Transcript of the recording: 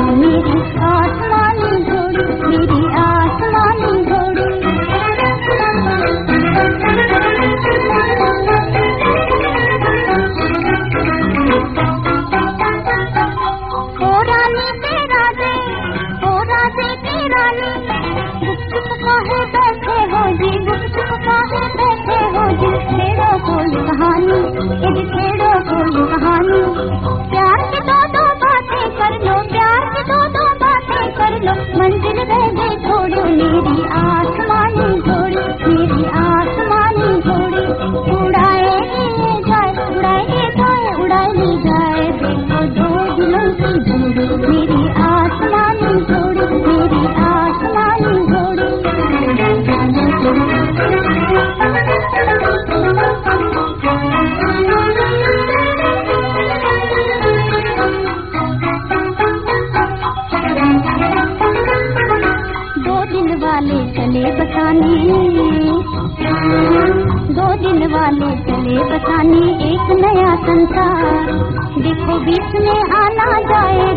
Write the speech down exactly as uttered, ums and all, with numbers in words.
मेरी आसमानी घोड़ी, मेरी आसमानी घोड़ी। ओ रानी के राजे, ओ राजे की रानी, गुपचुप काहे बैठे हो जी, गुपचुप काहे बैठे हो जी। छेड़ो कोई कहानी, यदि छेड़ो कोई कहानी, प्यार की दो दो बातें कर लो, प्यार की दो दो बातें कर लो, मंजिल रहे छोड़ो मेरी आसमानी घोड़ी, मेरी आसमानी घोड़ी। उड़ाए ले जाए, उड़ाए ले जाए, उड़ाए ले जाए, देखो दो दिलों की जोड़ी, मेरी आसमानी घोड़ी, मेरी आसमानी घोड़ी। दो दिन वाले चले बसाने, दो दिन वाले चले बसाने एक नया संसार। देखो बीच में आना जाए